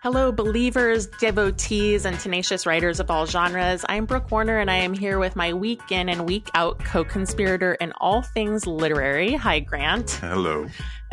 Hello, believers, devotees, and tenacious writers of all genres. I'm Brooke Warner, and I am here with my week in and week out co-conspirator in all things literary. Hi, Grant. Hello.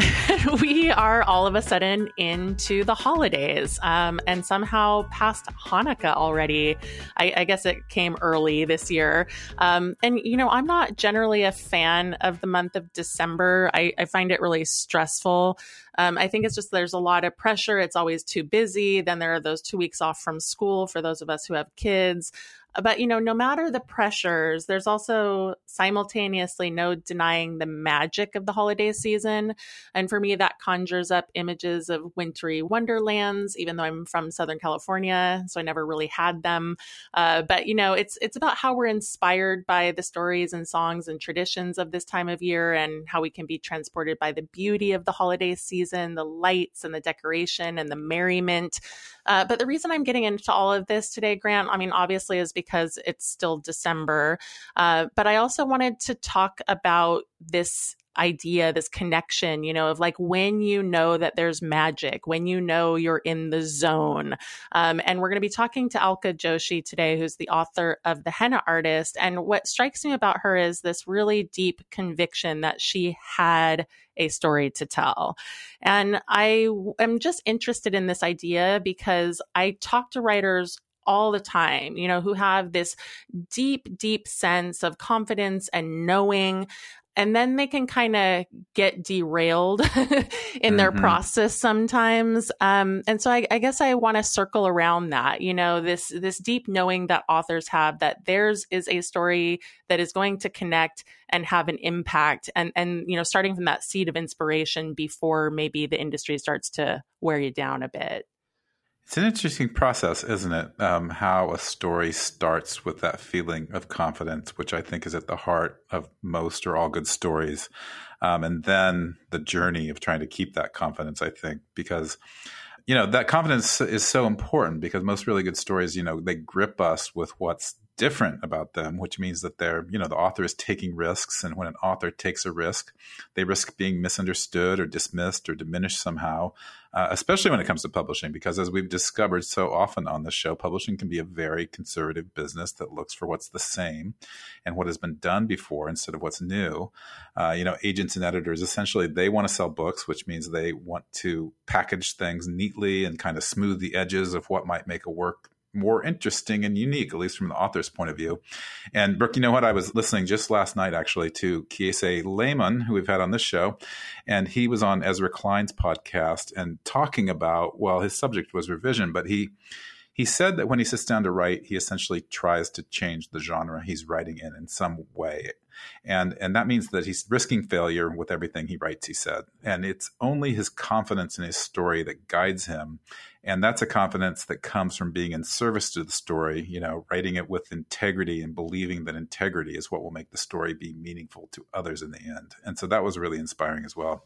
We are all of a sudden into the holidays and somehow past Hanukkah already. I guess it came early this year. And, you know, I'm not generally a fan of the month of December. I find it really stressful. I think it's just there's a lot of pressure. It's always too busy. Then there are those 2 weeks off from school for those of us who have kids. But, you know, no matter the pressures, there's also simultaneously no denying the magic of the holiday season. And for me, that conjures up images of wintry wonderlands, even though I'm from Southern California, so I never really had them. But, you know, it's about how we're inspired by the stories and songs and traditions of this time of year and how we can be transported by the beauty of the holiday season, the lights and the decoration and the merriment. But the reason I'm getting into all of this today, Grant, I mean, obviously is because it's still December. But I also wanted to talk about this idea, this connection, you know, of like when you know that there's magic, when you know you're in the zone. And we're going to be talking to Alka Joshi today, who's the author of The Henna Artist. And what strikes me about her is this really deep conviction that she had a story to tell. And I am just interested in this idea because I talk to writers all the time, you know, who have this deep, deep sense of confidence and knowing, and then they can kind of get derailed in their process sometimes. And so I guess I want to circle around that, you know, this deep knowing that authors have that theirs is a story that is going to connect and have an impact. And you know, starting from that seed of inspiration before maybe the industry starts to wear you down a bit. It's an interesting process, isn't it? How a story starts with that feeling of confidence, which I think is at the heart of most or all good stories. And then the journey of trying to keep that confidence, I think, because, you know, that confidence is so important because most really good stories, you know, they grip us with what's different about them, which means that they're, you know, the author is taking risks. And when an author takes a risk, they risk being misunderstood or dismissed or diminished somehow, especially when it comes to publishing, because as we've discovered so often on the show, publishing can be a very conservative business that looks for what's the same and what has been done before instead of what's new. You know, agents and editors, essentially, they want to sell books, which means they want to package things neatly and kind of smooth the edges of what might make a work more interesting and unique, at least from the author's point of view. And Brooke, you know what? I was listening just last night, actually, to Kiese Lehman, who we've had on this show, and he was on Ezra Klein's podcast and talking about, well, his subject was revision, but he said that when he sits down to write, he essentially tries to change the genre he's writing in some way. And that means that he's risking failure with everything he writes, he said. And it's only his confidence in his story that guides him. And that's a confidence that comes from being in service to the story, you know, writing it with integrity and believing that integrity is what will make the story be meaningful to others in the end. And so that was really inspiring as well.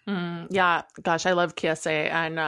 Yeah, gosh, I love Kiese, and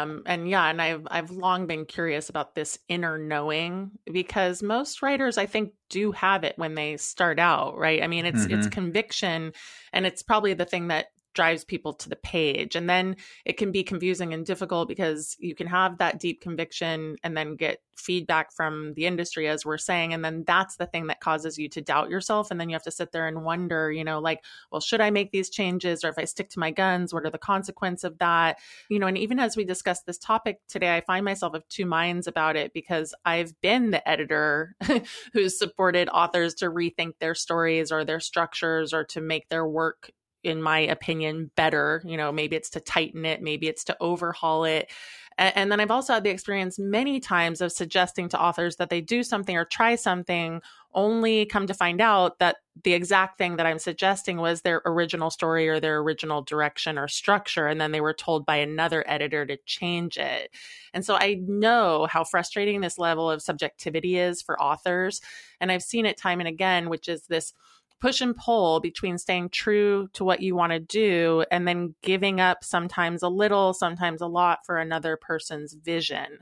I've long been curious about this inner knowing because most writers, I think, do have it when they start out, right? I mean, it's conviction, and it's probably the thing that drives people to the page. And then it can be confusing and difficult because you can have that deep conviction and then get feedback from the industry, as we're saying. And then that's the thing that causes you to doubt yourself. And then you have to sit there and wonder, you know, like, well, should I make these changes? Or if I stick to my guns, what are the consequences of that? You know, and even as we discuss this topic today, I find myself of two minds about it because I've been the editor who's supported authors to rethink their stories or their structures or to make their work, in my opinion, better. You know, maybe it's to tighten it, maybe it's to overhaul it. And then I've also had the experience many times of suggesting to authors that they do something or try something, only come to find out that the exact thing that I'm suggesting was their original story or their original direction or structure. And then they were told by another editor to change it. And so I know how frustrating this level of subjectivity is for authors. And I've seen it time and again, which is this push and pull between staying true to what you want to do and then giving up sometimes a little, sometimes a lot for another person's vision.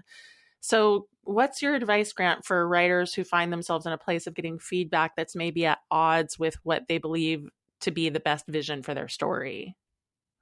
So what's your advice, Grant, for writers who find themselves in a place of getting feedback that's maybe at odds with what they believe to be the best vision for their story?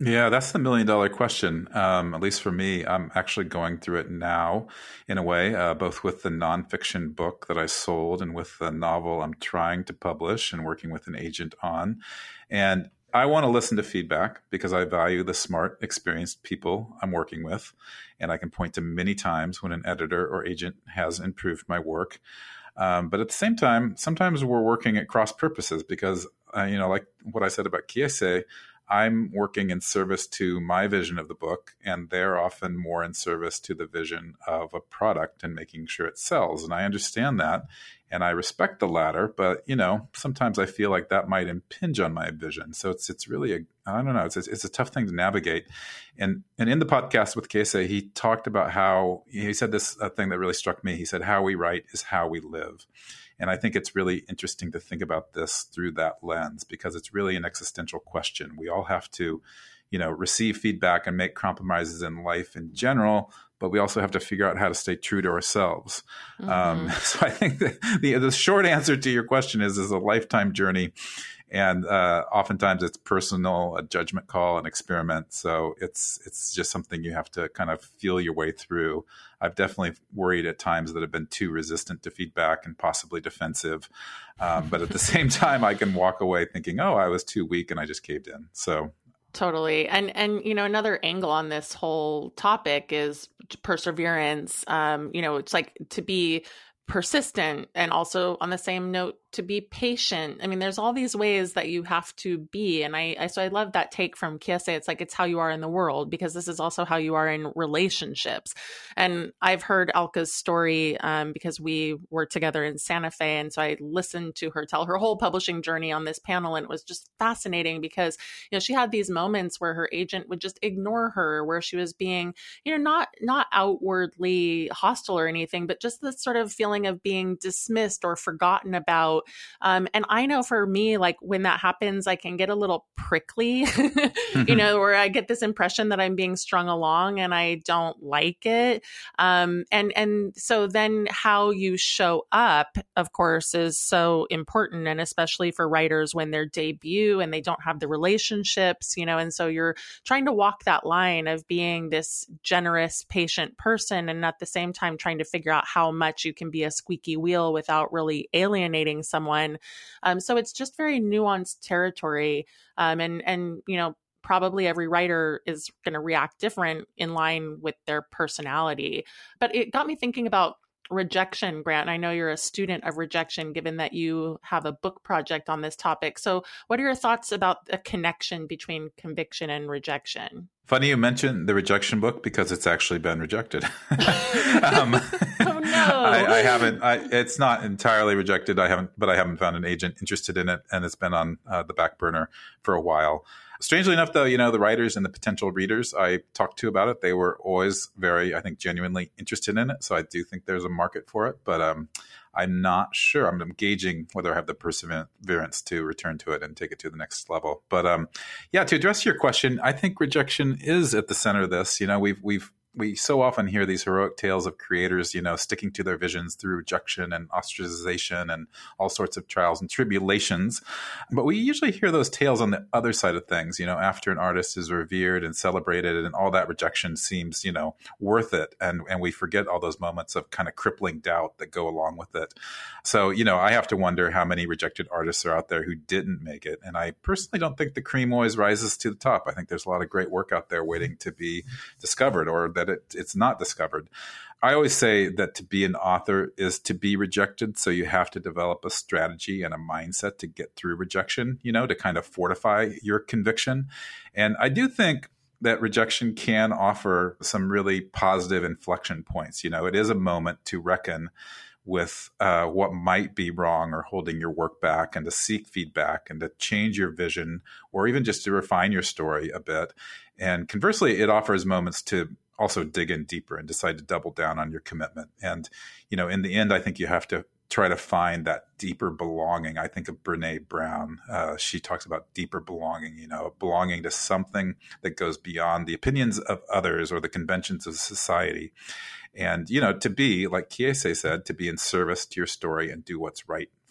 Yeah, that's the $1 million question. At least for me, I'm actually going through it now in a way, both with the nonfiction book that I sold and with the novel I'm trying to publish and working with an agent on. And I want to listen to feedback because I value the smart, experienced people I'm working with. And I can point to many times when an editor or agent has improved my work. But at the same time, sometimes we're working at cross purposes because, like what I said about Kiese, I'm working in service to my vision of the book, and they're often more in service to the vision of a product and making sure it sells. And I understand that, and I respect the latter. But sometimes I feel like that might impinge on my vision. So it's really I don't know. It's a tough thing to navigate. And in the podcast with Kiese, he talked about how he said this thing that really struck me. He said, "How we write is how we live." And I think it's really interesting to think about this through that lens because it's really an existential question. We all have to, receive feedback and make compromises in life in general, but we also have to figure out how to stay true to ourselves. Mm-hmm. So I think that the short answer to your question is a lifetime journey. And oftentimes it's personal, a judgment call, an experiment. So it's just something you have to kind of feel your way through. I've definitely worried at times that have been too resistant to feedback and possibly defensive. But at the same time, I can walk away thinking, oh, I was too weak and I just caved in. So totally. And another angle on this whole topic is perseverance. It's like to be persistent and also on the same note to be patient. I mean, there's all these ways that you have to be. And so I love that take from Kiese. It's like, it's how you are in the world, because this is also how you are in relationships. And I've heard Elka's story because we were together in Santa Fe. And so I listened to her tell her whole publishing journey on this panel. And it was just fascinating because, she had these moments where her agent would just ignore her, where she was being, not outwardly hostile or anything, but just this sort of feeling of being dismissed or forgotten about. And I know for me, like when that happens, I can get a little prickly, where I get this impression that I'm being strung along and I don't like it. And so then how you show up, of course, is so important. And especially for writers when they're debut and they don't have the relationships, and so you're trying to walk that line of being this generous, patient person and at the same time trying to figure out how much you can be a squeaky wheel without really alienating someone. So it's just very nuanced territory. And probably every writer is going to react different in line with their personality. But it got me thinking about rejection, Grant. I know you're a student of rejection, given that you have a book project on this topic. So what are your thoughts about the connection between conviction and rejection? Funny you mentioned the rejection book because it's actually been rejected. Oh no! I haven't. It's not entirely rejected. I haven't found an agent interested in it, and it's been on the back burner for a while. Strangely enough, though, the writers and the potential readers I talked to about it, they were always very, I think, genuinely interested in it. So I do think there's a market for it, but I'm not sure. I'm gauging whether I have the perseverance to return to it and take it to the next level. But to address your question, I think rejection is at the center of this. We so often hear these heroic tales of creators, sticking to their visions through rejection and ostracization and all sorts of trials and tribulations. But we usually hear those tales on the other side of things, after an artist is revered and celebrated and all that rejection seems, worth it. And we forget all those moments of kind of crippling doubt that go along with it. So, I have to wonder how many rejected artists are out there who didn't make it. And I personally don't think the cream always rises to the top. I think there's a lot of great work out there waiting to be discovered, or that it's not discovered. I always say that to be an author is to be rejected. So you have to develop a strategy and a mindset to get through rejection, to kind of fortify your conviction. And I do think that rejection can offer some really positive inflection points. It is a moment to reckon with what might be wrong or holding your work back, and to seek feedback and to change your vision, or even just to refine your story a bit. And conversely, it offers moments to also dig in deeper and decide to double down on your commitment. And, in the end, I think you have to try to find that deeper belonging. I think of Brené Brown. She talks about deeper belonging, belonging to something that goes beyond the opinions of others or the conventions of society. And, to be, like Kiese said, to be in service to your story and do what's right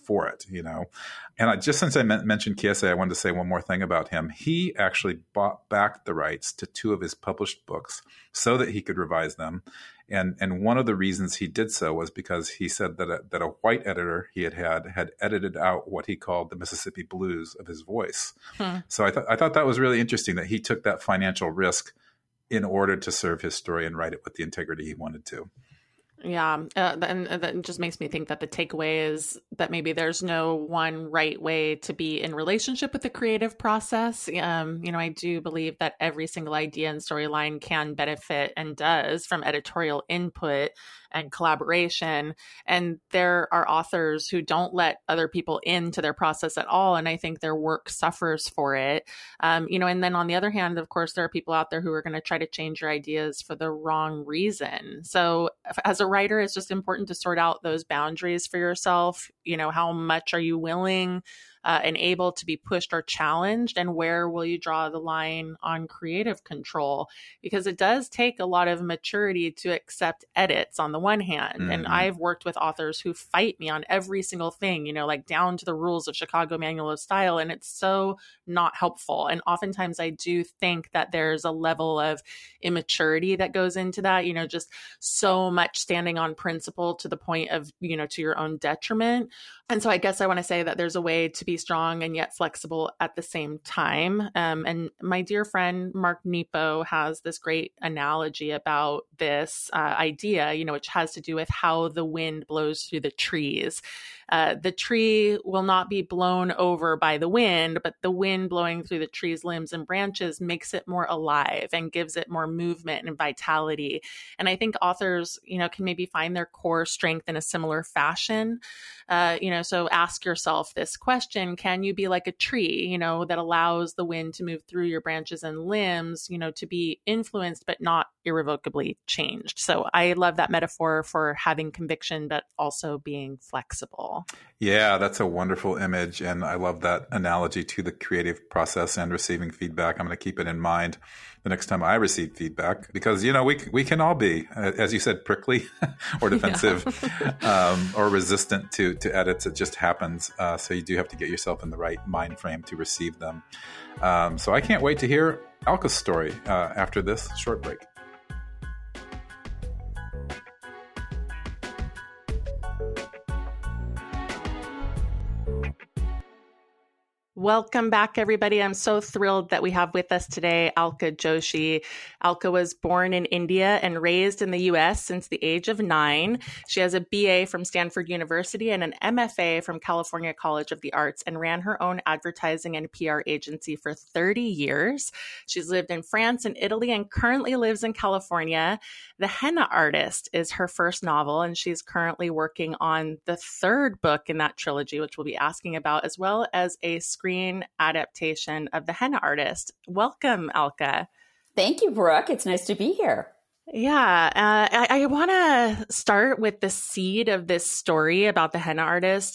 for it, And since I mentioned Kiese, I wanted to say one more thing about him. He actually bought back the rights to 2 of his published books so that he could revise them. And one of the reasons he did so was because he said that a white editor he had edited out what he called the Mississippi blues of his voice. So I thought that was really interesting that he took that financial risk in order to serve his story and write it with the integrity he wanted to. Yeah. And that just makes me think that the takeaway is that maybe there's no one right way to be in relationship with the creative process. I do believe that every single idea and storyline can benefit and does from editorial input and collaboration. And there are authors who don't let other people into their process at all. And I think their work suffers for it. And then on the other hand, of course, there are people out there who are going to try to change your ideas for the wrong reason. So as a writer, it's just important to sort out those boundaries for yourself. How much are you willing and able to be pushed or challenged, and where will you draw the line on creative control? Because it does take a lot of maturity to accept edits on the one hand. And I've worked with authors who fight me on every single thing, like down to the rules of Chicago Manual of Style. And it's so not helpful. And oftentimes I do think that there's a level of immaturity that goes into that, just so much standing on principle to the point of, to your own detriment. And so I guess I want to say that there's a way to be strong and yet flexible at the same time. And my dear friend, Mark Nepo, has this great analogy about this idea, which has to do with how the wind blows through the trees. The tree will not be blown over by the wind, but the wind blowing through the tree's limbs and branches makes it more alive and gives it more movement and vitality. And I think authors, can maybe find their core strength in a similar fashion. So ask yourself this question: can you be like a tree, that allows the wind to move through your branches and limbs, to be influenced but not irrevocably changed? So I love that metaphor for having conviction, but also being flexible. Yeah, that's a wonderful image. And I love that analogy to the creative process and receiving feedback. I'm going to keep it in mind the next time I receive feedback, because, we can all be, as you said, prickly or defensive or resistant to edits. It just happens. So you do have to get yourself in the right mind frame to receive them. So I can't wait to hear Alka's story after this short break. Welcome back, everybody. I'm so thrilled that we have with us today Alka Joshi. Alka was born in India and raised in the U.S. since the age of 9. She has a BA from Stanford University and an MFA from California College of the Arts, and ran her own advertising and PR agency for 30 years. She's lived in France and Italy and currently lives in California. The Henna Artist is her first novel, and she's currently working on the 3rd book in that trilogy, which we'll be asking about, as well as a screen adaptation of The Henna Artist. Welcome, Alka. Thank you, Brooke. It's nice to be here. Yeah, I want to start with the seed of this story about The Henna Artist.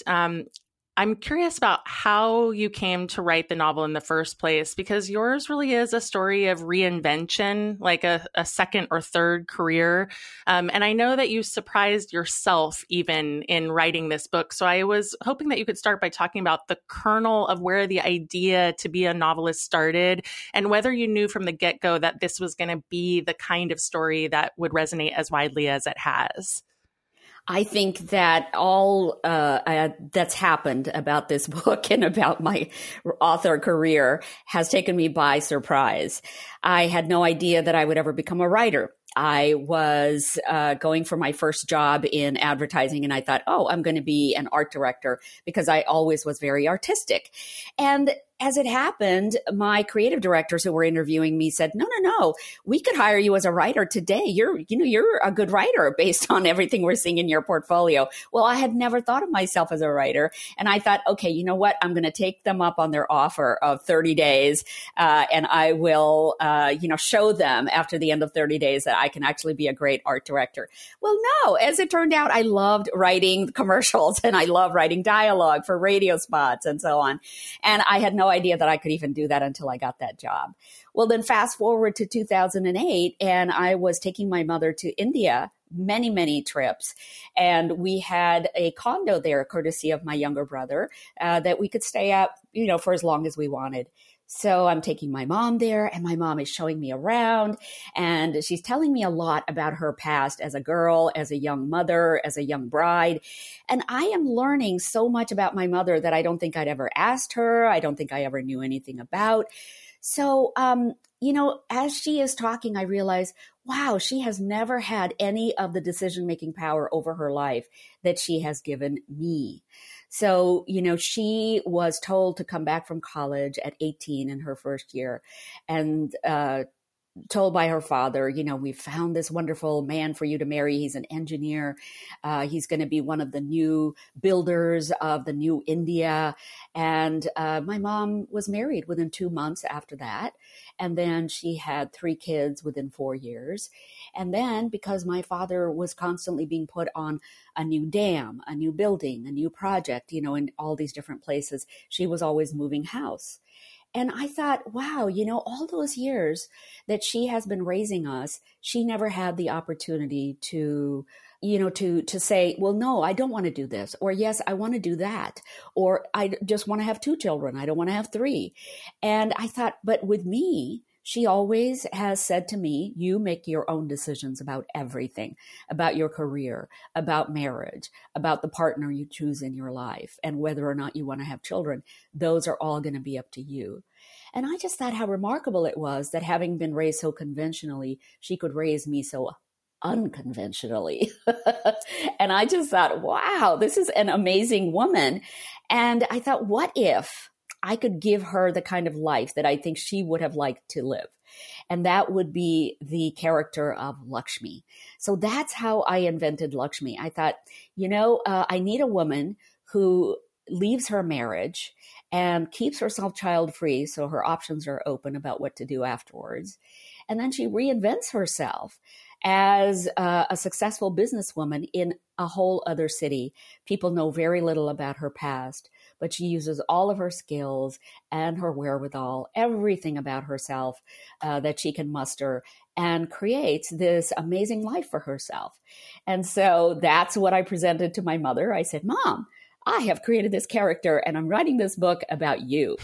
I'm curious about how you came to write the novel in the first place, because yours really is a story of reinvention, like a second or third career. And I know that you surprised yourself even in writing this book. So I was hoping that you could start by talking about the kernel of where the idea to be a novelist started, and whether you knew from the get-go that this was going to be the kind of story that would resonate as widely as it has. I think that all that's happened about this book and about my author career has taken me by surprise. I had no idea that I would ever become a writer. I was going for my first job in advertising, and I thought, I'm going to be an art director, because I always was very artistic. And as it happened, my creative directors who were interviewing me said, no, we could hire you as a writer today. You're a good writer based on everything we're seeing in your portfolio. Well, I had never thought of myself as a writer. And I thought, okay, you know what? I'm going to take them up on their offer of 30 days. And I will, show them after the end of 30 days that I can actually be a great art director. Well, no, as it turned out, I loved writing commercials and I love writing dialogue for radio spots and so on. And I had no idea that I could even do that until I got that job. Well, then fast forward to 2008, and I was taking my mother to India many, many trips. And we had a condo there, courtesy of my younger brother, that we could stay at, for as long as we wanted. So I'm taking my mom there, and my mom is showing me around, and she's telling me a lot about her past as a girl, as a young mother, as a young bride. And I am learning so much about my mother that I don't think I'd ever asked her. I don't think I ever knew anything about. So, as she is talking, I realize, wow, she has never had any of the decision-making power over her life that she has given me. So, she was told to come back from college at 18 in her first year, and told by her father, we found this wonderful man for you to marry. He's an engineer. He's going to be one of the new builders of the new India. And my mom was married within 2 months after that. And then she had 3 kids within 4 years. And then because my father was constantly being put on a new dam, a new building, a new project, in all these different places, she was always moving house. And I thought, wow, all those years that she has been raising us, she never had the opportunity to say, well, no, I don't want to do this. Or yes, I want to do that. Or I just want to have 2 children. I don't want to have 3. And I thought, but with me, she always has said to me, you make your own decisions about everything, about your career, about marriage, about the partner you choose in your life, and whether or not you want to have children. Those are all going to be up to you. And I just thought how remarkable it was that having been raised so conventionally, she could raise me so unconventionally. And I just thought, wow, this is an amazing woman. And I thought, what if I could give her the kind of life that I think she would have liked to live? And that would be the character of Lakshmi. So that's how I invented Lakshmi. I thought, I need a woman who leaves her marriage and keeps herself child-free, so her options are open about what to do afterwards. And then she reinvents herself as a successful businesswoman in a whole other city. People know very little about her past, but she uses all of her skills and her wherewithal, everything about herself that she can muster, and creates this amazing life for herself. And so that's what I presented to my mother. I said, Mom, I have created this character and I'm writing this book about you.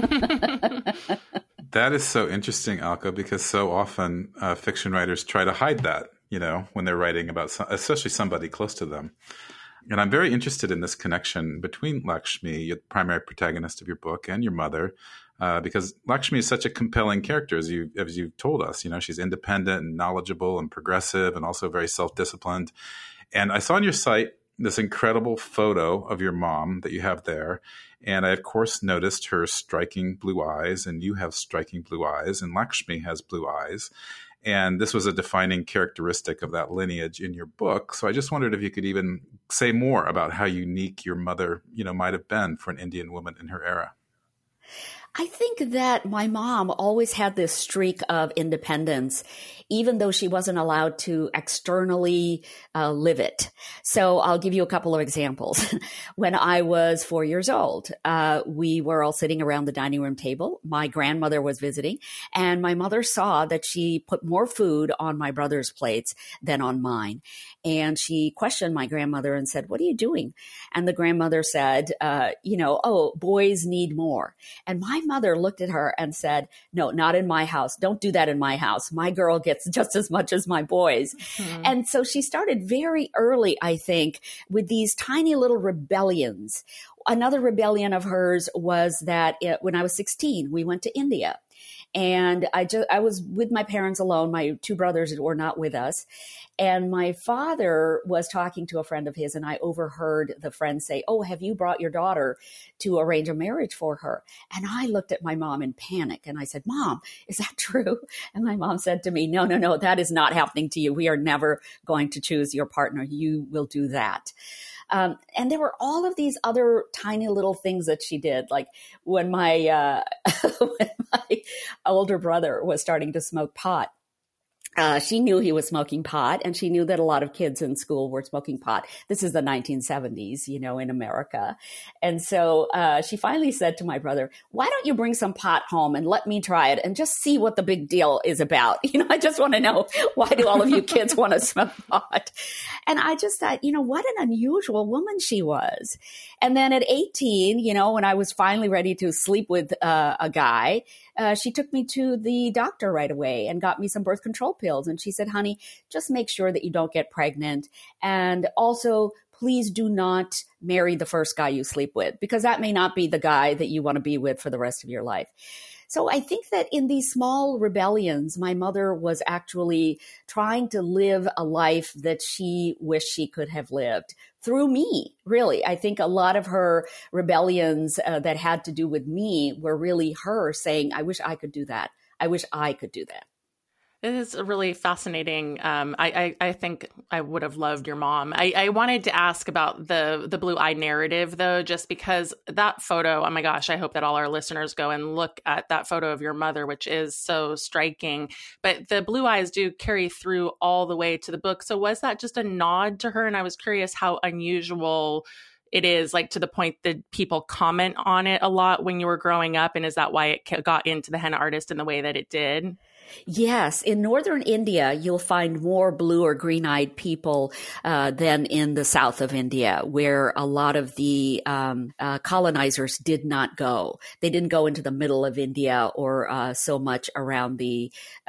That is so interesting, Alka, because so often fiction writers try to hide that, when they're writing about, especially somebody close to them. And I'm very interested in this connection between Lakshmi, the primary protagonist of your book, and your mother, because Lakshmi is such a compelling character, as you've told us. She's independent and knowledgeable and progressive and also very self-disciplined. And I saw on your site this incredible photo of your mom that you have there. And I, of course, noticed her striking blue eyes, and you have striking blue eyes, and Lakshmi has blue eyes. And this was a defining characteristic of that lineage in your book. So I just wondered if you could even say more about how unique your mother, might have been for an Indian woman in her era. I think that my mom always had this streak of independence, even though she wasn't allowed to externally live it. So I'll give you a couple of examples. When I was 4 years old, we were all sitting around the dining room table. My grandmother was visiting, and my mother saw that she put more food on my brother's plates than on mine. And she questioned my grandmother and said, "What are you doing?" And the grandmother said, "Oh, boys need more." And my mother looked at her and said, "No, not in my house. Don't do that in my house. My girl gets just as much as my boys." Mm-hmm. And so she started very early, I think, with these tiny little rebellions. Another rebellion of hers was that when I was 16, we went to India. And I was with my parents alone. My 2 brothers were not with us. And my father was talking to a friend of his, and I overheard the friend say, "Oh, have you brought your daughter to arrange a marriage for her?" And I looked at my mom in panic, and I said, "Mom, is that true?" And my mom said to me, No, that is not happening to you. We are never going to choose your partner. You will do that." And there were all of these other tiny little things that she did. Like when my older brother was starting to smoke pot, She knew he was smoking pot, and she knew that a lot of kids in school were smoking pot. This is the 1970s, in America. And so she finally said to my brother, why don't you bring some pot home and let me try it and just see what the big deal is about? I just want to know, why do all of you kids want to smoke pot? And I just thought, what an unusual woman she was. And then at 18, when I was finally ready to sleep with a guy, she took me to the doctor right away and got me some birth control pills. And she said, honey, just make sure that you don't get pregnant. And also, please do not marry the first guy you sleep with, because that may not be the guy that you want to be with for the rest of your life. So I think that in these small rebellions, my mother was actually trying to live a life that she wished she could have lived through me, really. I think a lot of her rebellions that had to do with me were really her saying, I wish I could do that. I wish I could do that. It is really fascinating. I think I would have loved your mom. I wanted to ask about the blue eye narrative, though, just because that photo, oh my gosh, I hope that all our listeners go and look at that photo of your mother, which is so striking. But the blue eyes do carry through all the way to the book. So was that just a nod to her? And I was curious how unusual it is, like to the point that people comment on it a lot when you were growing up. And is that why it got into the henna artist in the way that it did? Yes. In northern India, you'll find more blue or green-eyed people than in the south of India, where a lot of the colonizers did not go. They didn't go into the middle of India or so much around the,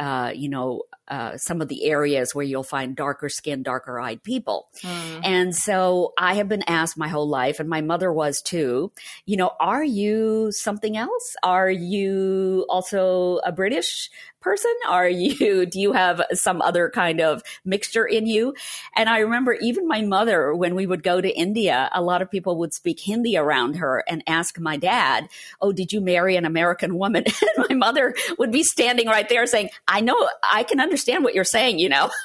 some of the areas where you'll find darker skinned, darker eyed people. And so I have been asked my whole life, and my mother was too, are you something else? Are you also a British person? Do you have some other kind of mixture in you? And I remember even my mother, when we would go to India, a lot of people would speak Hindi around her and ask my dad, oh, did you marry an American woman? And my mother would be standing right there saying, I know, I can understand what you're saying,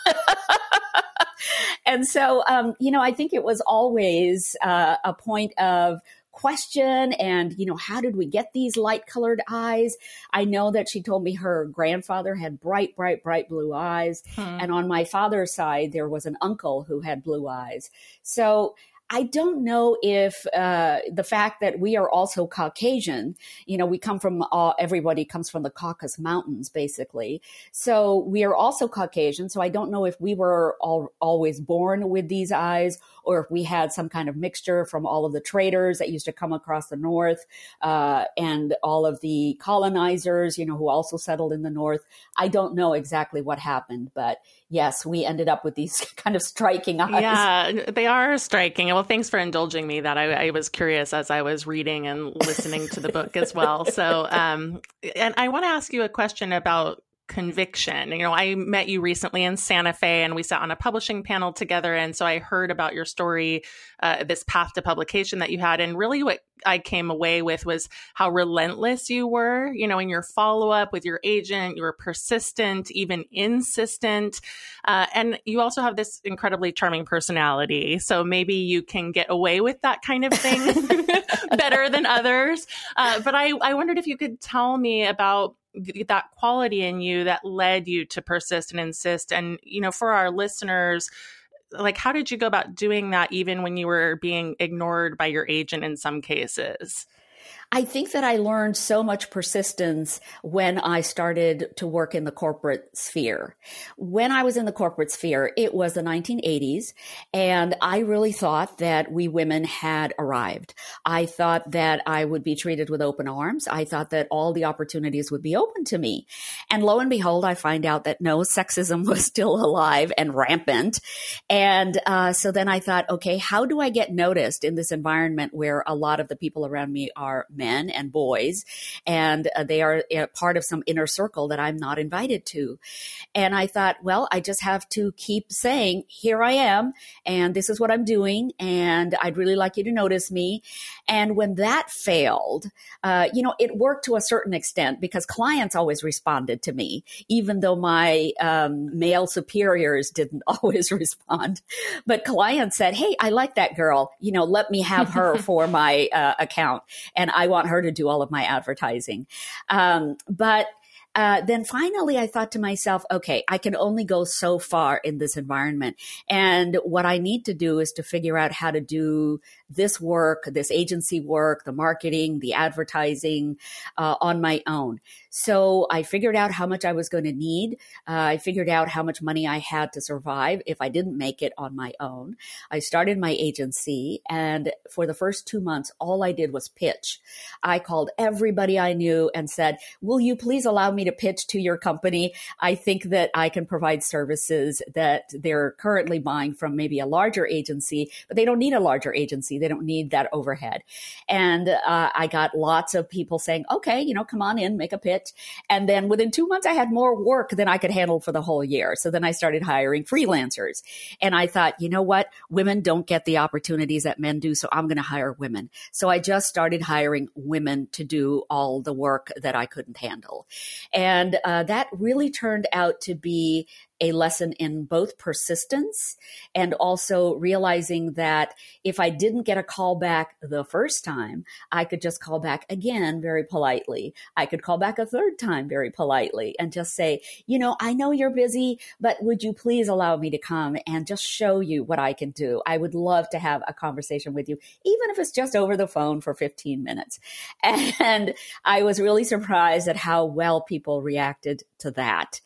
And so, I think it was always a point of question and, how did we get these light colored eyes? I know that she told me her grandfather had bright, bright, bright blue eyes. And on my father's side, there was an uncle who had blue eyes. So I don't know if the fact that we are also Caucasian, we come from, everybody comes from the Caucasus Mountains, basically. So we are also Caucasian. So I don't know if we were always born with these eyes or if we had some kind of mixture from all of the traders that used to come across the north and all of the colonizers, who also settled in the north. I don't know exactly what happened, but yes, we ended up with these kind of striking eyes. Yeah, they are striking. Well, thanks for indulging me that I was curious as I was reading and listening to the book as well. So, and I want to ask you a question about conviction. I met you recently in Santa Fe and we sat on a publishing panel together. And so I heard about your story, this path to publication that you had. And really what I came away with was how relentless you were, in your follow-up with your agent. You were persistent, even insistent. And you also have this incredibly charming personality. So maybe you can get away with that kind of thing better than others. But I wondered if you could tell me about that quality in you that led you to persist and insist. And, for our listeners, like, how did you go about doing that even when you were being ignored by your agent in some cases? I think that I learned so much persistence when I started to work in the corporate sphere. When I was in the corporate sphere, it was the 1980s, and I really thought that we women had arrived. I thought that I would be treated with open arms. I thought that all the opportunities would be open to me. And lo and behold, I find out that no, sexism was still alive and rampant. And so then I thought, okay, how do I get noticed in this environment where a lot of the people around me are men and boys, and they are part of some inner circle that I'm not invited to. And I thought, well, I just have to keep saying, here I am, and this is what I'm doing, and I'd really like you to notice me. And when that failed, it worked to a certain extent because clients always responded to me, even though my male superiors didn't always respond. But clients said, hey, I like that girl. Let me have her for my account. And I want her to do all of my advertising. But then finally I thought to myself, okay, I can only go so far in this environment. And what I need to do is to figure out how to do this work, this agency work, the marketing, the advertising on my own. So I figured out how much I was going to need. I figured out how much money I had to survive if I didn't make it on my own. I started my agency, and for the first 2 months, all I did was pitch. I called everybody I knew and said, will you please allow me to pitch to your company? I think that I can provide services that they're currently buying from maybe a larger agency, but they don't need a larger agency. They don't need that overhead. And I got lots of people saying, okay, come on in, make a pitch. And then within 2 months, I had more work than I could handle for the whole year. So then I started hiring freelancers. And I thought, you know what? Women don't get the opportunities that men do. So I'm going to hire women. So I just started hiring women to do all the work that I couldn't handle. And that really turned out to be a lesson in both persistence and also realizing that if I didn't get a call back the first time, I could just call back again very politely. I could call back a third time very politely and just say, I know you're busy, but would you please allow me to come and just show you what I can do? I would love to have a conversation with you, even if it's just over the phone for 15 minutes. And I was really surprised at how well people reacted to that.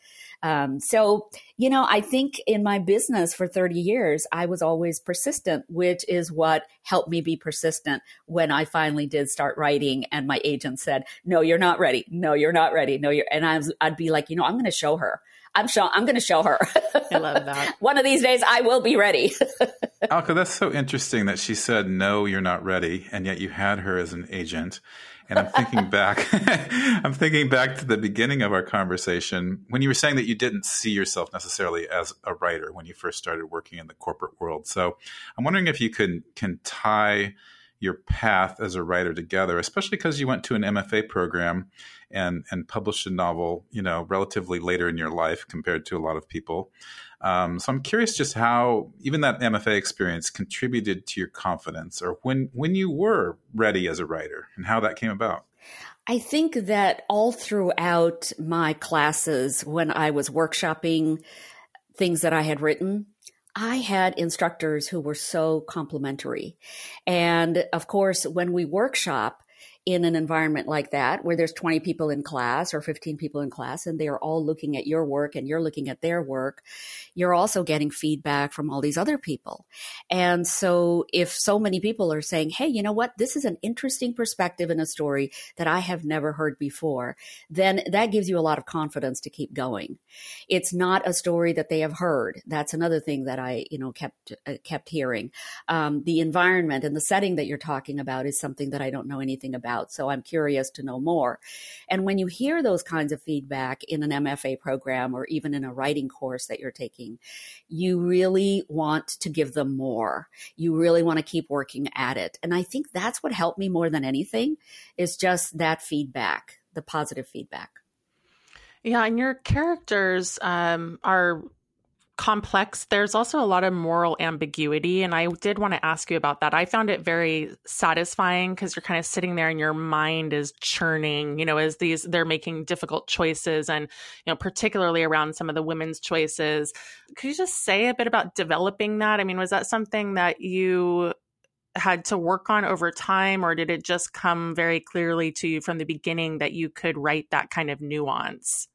I think in my business for 30 years, I was always persistent, which is what helped me be persistent when I finally did start writing and my agent said, no, you're not ready. No, you're not ready. No, and I'd be like, I'm going to show her. I'm going to show her. I love that. One of these days I will be ready. Alka, that's so interesting that she said, no, you're not ready. And yet you had her as an agent. And I'm thinking back, to the beginning of our conversation when you were saying that you didn't see yourself necessarily as a writer when you first started working in the corporate world. So I'm wondering if you can tie your path as a writer together, especially because you went to an MFA program and published a novel, relatively later in your life compared to a lot of people. So I'm curious just how even that MFA experience contributed to your confidence or when you were ready as a writer and how that came about. I think that all throughout my classes, when I was workshopping things that I had written, I had instructors who were so complimentary. And of course, when we workshop in an environment like that, where there's 20 people in class or 15 people in class, and they are all looking at your work and you're looking at their work, you're also getting feedback from all these other people. And so if so many people are saying, hey, you know what, this is an interesting perspective in a story that I have never heard before, then that gives you a lot of confidence to keep going. It's not a story that they have heard. That's another thing that I, kept hearing. The environment and the setting that you're talking about is something that I don't know anything about. So I'm curious to know more. And when you hear those kinds of feedback in an MFA program or even in a writing course that you're taking, you really want to give them more. You really want to keep working at it. And I think that's what helped me more than anything is just that feedback, the positive feedback. Yeah, and your characters are complex. There's also a lot of moral ambiguity. And I did want to ask you about that. I found it very satisfying because you're kind of sitting there and your mind is churning, as they're making difficult choices and, particularly around some of the women's choices. Could you just say a bit about developing that? I mean, was that something that you had to work on over time, or did it just come very clearly to you from the beginning that you could write that kind of nuance?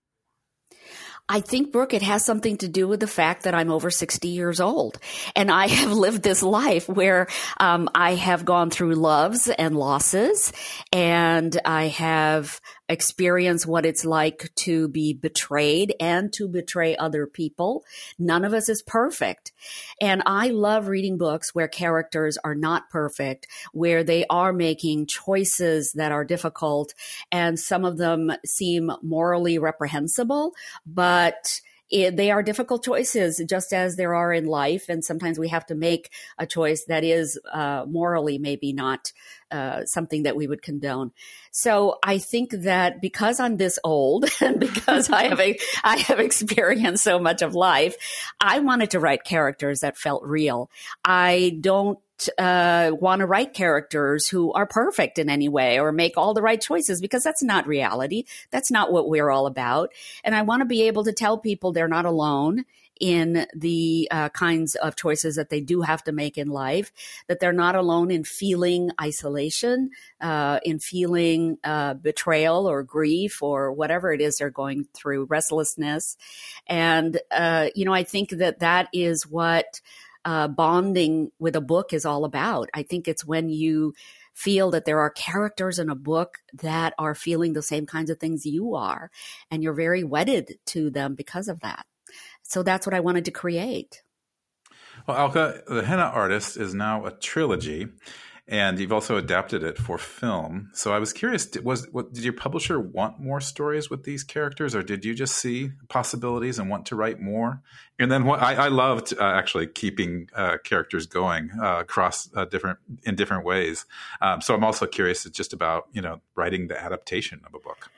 I think, Brooke, it has something to do with the fact that I'm over 60 years old. And I have lived this life where I have gone through loves and losses, and I have experienced what it's like to be betrayed and to betray other people. None of us is perfect. And I love reading books where characters are not perfect, where they are making choices that are difficult, and some of them seem morally reprehensible, but they are difficult choices, just as there are in life. And sometimes we have to make a choice that is morally maybe not something that we would condone. So I think that because I'm this old and because I have experienced so much of life, I wanted to write characters that felt real. I don't want to write characters who are perfect in any way or make all the right choices, because that's not reality. That's not what we're all about. And I want to be able to tell people they're not alone in the kinds of choices that they do have to make in life, that they're not alone in feeling isolation, in feeling betrayal or grief or whatever it is they're going through, restlessness. And, I think that is what bonding with a book is all about. I think it's when you feel that there are characters in a book that are feeling the same kinds of things you are, and you're very wedded to them because of that. So that's what I wanted to create. Well, Alka, The Henna Artist is now a trilogy, and you've also adapted it for film. So I was curious, did your publisher want more stories with these characters, or did you just see possibilities and want to write more? And then I loved actually keeping characters going across in different ways. So I'm also curious just about writing the adaptation of a book.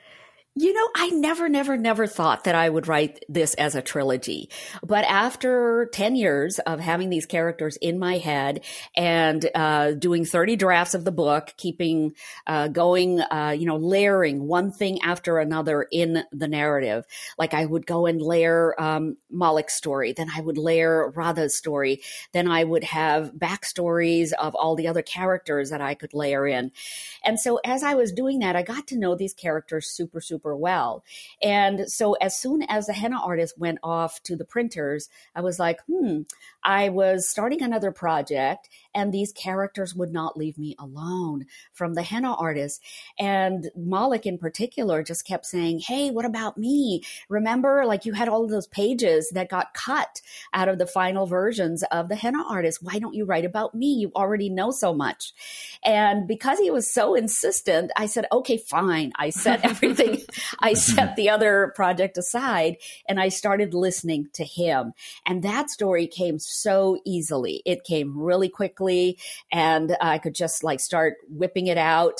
I never thought that I would write this as a trilogy. But after 10 years of having these characters in my head and doing 30 drafts of the book, keeping going, layering one thing after another in the narrative. Like I would go and layer Malik's story, then I would layer Radha's story, then I would have backstories of all the other characters that I could layer in. And so as I was doing that, I got to know these characters super well. And so as soon as The Henna Artist went off to the printers, I was like, I was starting another project, and these characters would not leave me alone from The Henna Artist. And Malik in particular just kept saying, hey, what about me? Remember, like you had all of those pages that got cut out of the final versions of The Henna Artist. Why don't you write about me? You already know so much. And because he was so insistent, I said, okay, fine. I set everything, I set the other project aside, and I started listening to him. And that story came so easily. It came really quickly, and I could just start whipping it out.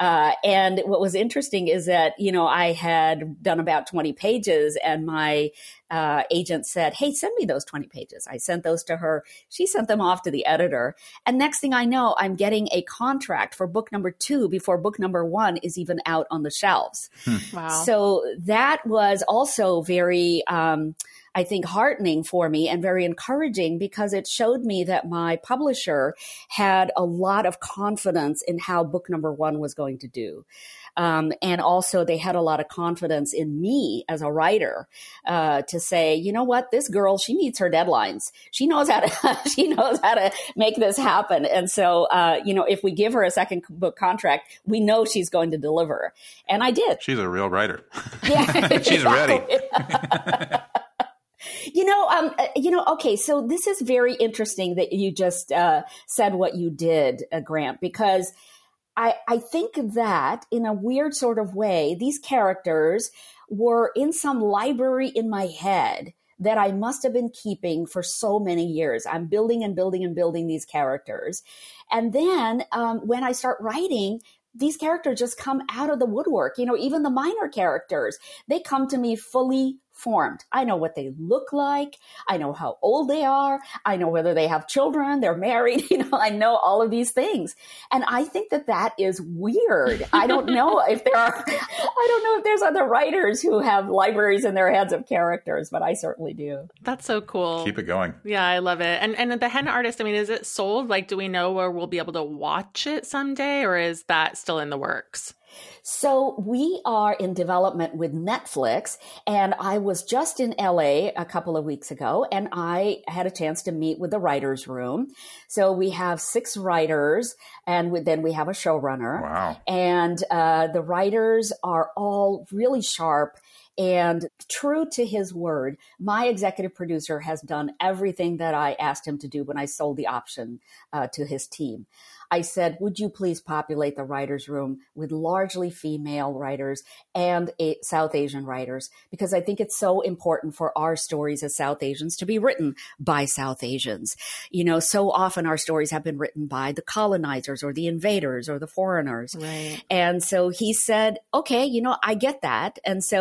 And what was interesting is that, I had done about 20 pages, and my agent said, hey, send me those 20 pages. I sent those to her. She sent them off to the editor. And next thing I know, I'm getting a contract for book number 2 before book number 1 is even out on the shelves. Wow. So that was also very, I think, heartening for me and very encouraging, because it showed me that my publisher had a lot of confidence in how book number 1 was going to do. And also they had a lot of confidence in me as a writer, to say, you know what, this girl, she meets her deadlines. She knows how to make this happen. And so, if we give her a second book contract, we know she's going to deliver. And I did. She's a real writer. Yeah. She's ready. Okay, so this is very interesting that you just said what you did, Grant, because I think that in a weird sort of way, these characters were in some library in my head that I must have been keeping for so many years. I'm building and building and building these characters. And then when I start writing, these characters just come out of the woodwork. Even the minor characters, they come to me fully formed. I know what they look like. I know how old they are. I know whether they have children, they're married. I know all of these things. And I think that is weird. I don't know if there's other writers who have libraries in their heads of characters, but I certainly do. That's so cool. Keep it going. Yeah, I love it. And The Henna Artist, is it sold? Do we know where we'll be able to watch it someday, or is that still in the works? So we are in development with Netflix, and I was just in LA a couple of weeks ago, and I had a chance to meet with the writers' room. So we have 6 writers, and then we have a showrunner. Wow. And the writers are all really sharp. And true to his word, my executive producer has done everything that I asked him to do when I sold the option to his team. I said, would you please populate the writer's room with largely female writers and South Asian writers? Because I think it's so important for our stories as South Asians to be written by South Asians. So often our stories have been written by the colonizers or the invaders or the foreigners. Right. And so he said, okay, I get that. And so he did.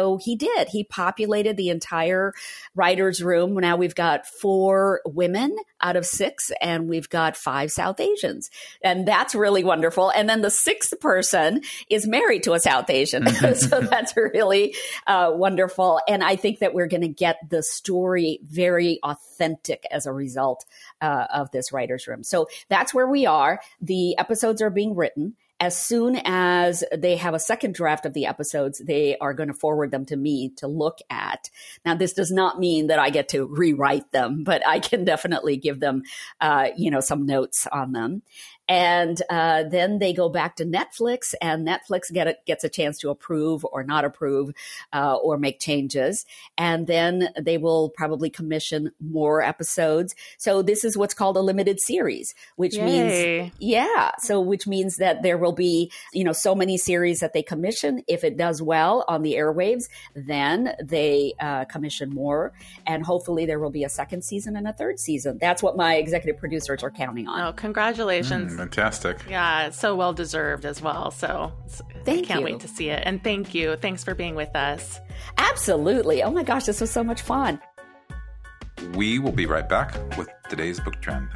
did. He populated the entire writer's room. Now we've got 4 women out of 6, and we've got 5 South Asians. And that's really wonderful. And then the 6th person is married to a South Asian. So that's really wonderful. And I think that we're going to get the story very authentic as a result of this writer's room. So that's where we are. The episodes are being written. As soon as they have a second draft of the episodes, they are going to forward them to me to look at. Now, this does not mean that I get to rewrite them, but I can definitely give them, some notes on them. And then they go back to Netflix, and Netflix gets a chance to approve or not approve or make changes. And then they will probably commission more episodes. So this is what's called a limited series, which means that there will be, so many series that they commission. If it does well on the airwaves, then they commission more. And hopefully there will be a second season and a third season. That's what my executive producers are counting on. Oh, congratulations. Fantastic. Yeah, it's so well deserved as well. So I can't wait to see it. And thank you. Thanks for being with us. Absolutely. Oh my gosh, this was so much fun. We will be right back with today's book trend.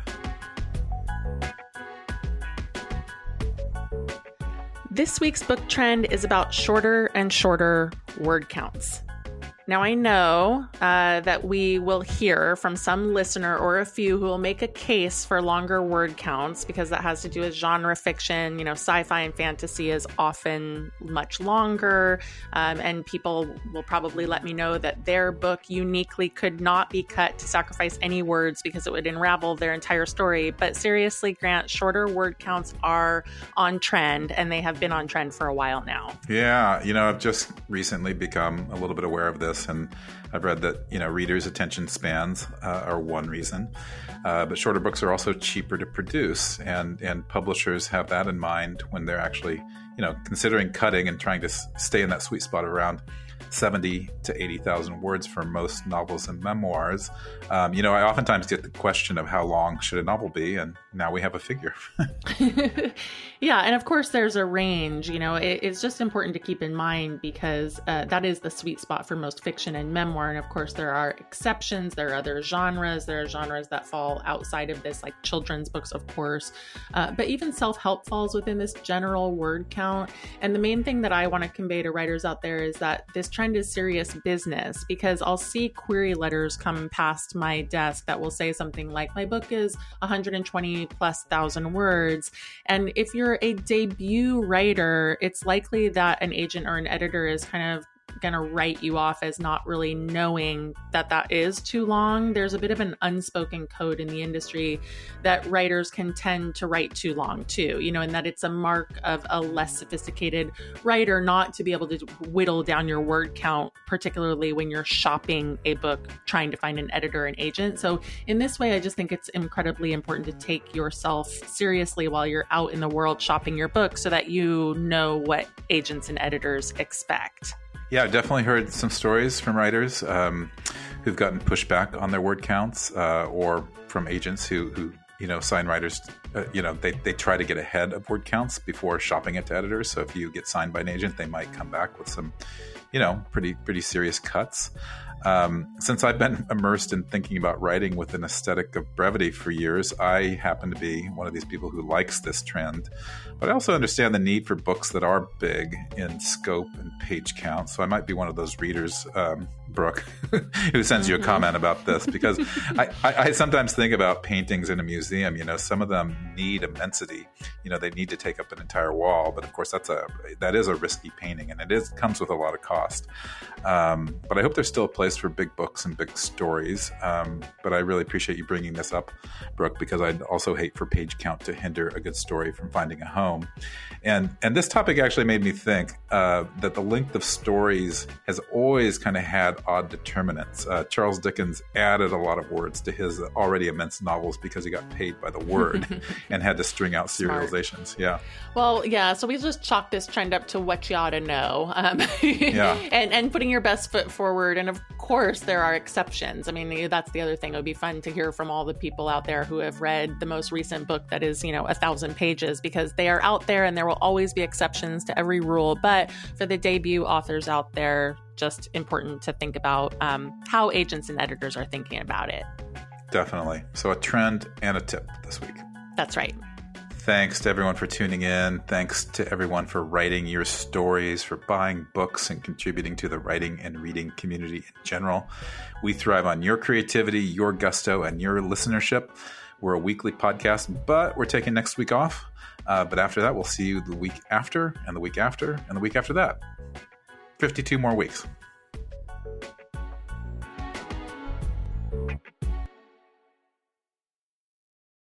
This week's book trend is about shorter and shorter word counts. Now, I know that we will hear from some listener or a few who will make a case for longer word counts because that has to do with genre fiction. Sci-fi and fantasy is often much longer. And people will probably let me know that their book uniquely could not be cut to sacrifice any words because it would unravel their entire story. But seriously, Grant, shorter word counts are on trend, and they have been on trend for a while now. Yeah, I've just recently become a little bit aware of this. And I've read that, readers' attention spans are one reason. But shorter books are also cheaper to produce. And publishers have that in mind when they're actually, considering cutting and trying to stay in that sweet spot around 70 to 80,000 words for most novels and memoirs. I oftentimes get the question of how long should a novel be, and now we have a figure. Yeah, and of course there's a range. It's just important to keep in mind because that is the sweet spot for most fiction and memoir. And of course there are exceptions. There are other genres. There are genres that fall outside of this, like children's books, of course. But even self-help falls within this general word count. And the main thing that I want to convey to writers out there is that this trend is serious business, because I'll see query letters come past my desk that will say something like, my book is 120,000+ words. And if you're a debut writer, it's likely that an agent or an editor is kind of going to write you off as not really knowing that that is too long. There's a bit of an unspoken code in the industry that writers can tend to write too long too, and that it's a mark of a less sophisticated writer not to be able to whittle down your word count, particularly when you're shopping a book, trying to find an editor and agent. So in this way, I just think it's incredibly important to take yourself seriously while you're out in the world shopping your book so that you know what agents and editors expect. Yeah, I've definitely heard some stories from writers who've gotten pushback on their word counts or from agents who sign writers. They try to get ahead of word counts before shopping it to editors. So if you get signed by an agent, they might come back with some, pretty serious cuts. Since I've been immersed in thinking about writing with an aesthetic of brevity for years, I happen to be one of these people who likes this trend. But I also understand the need for books that are big in scope and page count. So I might be one of those readers, Brooke, who sends you a comment about this, because I sometimes think about paintings in a museum. Some of them need immensity. They need to take up an entire wall. But of course, that is a risky painting, and it comes with a lot of cost. But I hope there's still a place for big books and big stories. But I really appreciate you bringing this up, Brooke, because I'd also hate for page count to hinder a good story from finding a home. And this topic actually made me think that the length of stories has always kind of had odd determinants. Charles Dickens added a lot of words to his already immense novels because he got paid by the word and had to string out serializations. Yeah. Well, yeah. So we just chalk this trend up to what you ought to know. Yeah. And putting your best foot forward. And of course, there are exceptions. I mean, that's the other thing. It would be fun to hear from all the people out there who have read the most recent book that is, 1,000 pages, because they are out there and there will always be exceptions to every rule. But for the debut authors out there, just important to think about how agents and editors are thinking about it. Definitely. So a trend and a tip this week. That's right. Thanks to everyone for tuning in. Thanks to everyone for writing your stories, for buying books and contributing to the writing and reading community in general. We thrive on your creativity, your gusto, and your listenership. We're a weekly podcast, but we're taking next week off. But after that, we'll see you the week after, and the week after, and the week after that. 52 more weeks.